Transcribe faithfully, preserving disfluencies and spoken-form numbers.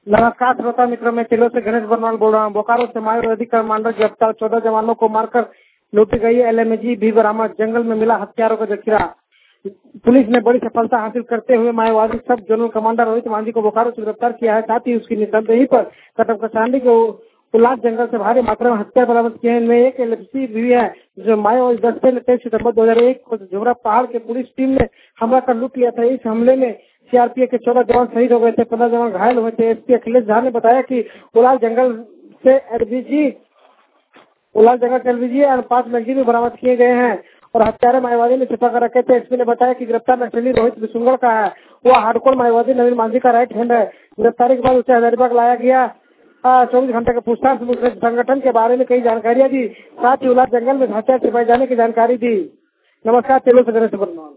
नमस्कार श्रोता मित्रों, मैं तिलो से गणेश बर्नवाल बोल रहा हूँ। बोकारो से माओवादी कमांडर गिरफ्तार, चौदह जवानों को मारकर लूटी गई एलएमजी भी बरामद, जंगल में मिला हथियारों का जखीरा। पुलिस ने बड़ी सफलता हासिल करते हुए माओवादी सब जोनल कमांडर रोहित मांझी को बोकारो से गिरफ्तार किया है। साथ ही उसकी निशानदेही पर कटक कसांडी के उल्लास जंगल से भारी मात्रा में हथियार बरामद किए हैं। इनमें एक एलएमजी भी है जो माओवादी दस्ते ने तेईस सितम्बर दो हजार एक को झुमरा पहाड़ के पुलिस टीम ने हमला कर लूट लिया था। इस हमले में सीआरपीएफ के चौदह जवान शहीद हो गए थे, पंद्रह जवान घायल हुए थे। एसपी अखिलेश झा ने बताया कि उलाल जंगल से एलबीजी उलाल जंगल से एलबीजी और पांच मैगजीन भी बरामद किए गए हैं और हत्यारे माओवादी ने छिपा कर रखे थे। एसपी ने बताया कि गिरफ्तार नक्सली रोहित बिसुंगड़ का है, वह हार्डकोर माओवादी नवीन मांझी का राइट हैंड है। गिरफ्तारी के बाद उसे हजारीबाग लाया गया। चौबीस घंटे के पूछताछ में उसने संगठन के बारे में कई जानकारियां दी, साथ ही उलाल जंगल में हथियार छिपाए जाने की जानकारी दी। नमस्कार, तेलुगु से गणेश बर्नवाल।